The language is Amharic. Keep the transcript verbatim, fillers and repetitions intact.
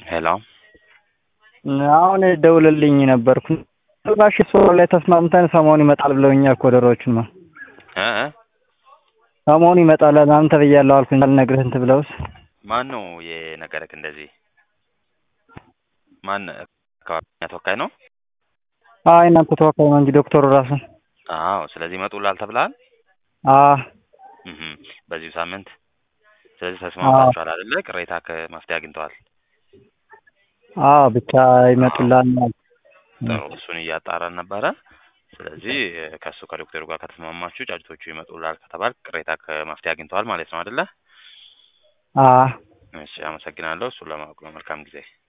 ሄሎ አሁን ደውልልኝ ነበርኩ ባሽ ሶ ላይ ተስማምተን ሰሞኑን ይመጣል ብለውኛል እኮ ዶሮዎቹማ እ እ ሰሞኑን ይመጣል አንተ ብያለሁ አልኩኝ አልነግርህ እንትን ብለውስ ማን ነው የነገረክ እንደዚህ ማን አካባቢ ተወካይ ነው? አይ እናንተ ተወካይ ነው እንጂ ዶክተሩ ራሱ አዎ ስለዚህ ይመጡልሃል ተብለሃል? አዎ እህ በዚህ ሳምንት ስለዚህ ተስማምታችኋል አይደለ? ቅሬታ ከመፍትሄ አግኝተዋል። አዎ ብቻ ይመጡልሃል። ጥሩ እሱን እያጣራን ነበረ። ስለዚህ ከሱ ከዶክተሩ ጋር ከተስማማችሁ ጫጭቶቹ ይመጡልሃል ከተባል ቅሬታ ከመፍትሄ አግኝተዋል ማለት ነው አይደለ? አዎ እሺ አመሰግናለሁ። እሱን ለማወቅ ነው። መልካም ጊዜ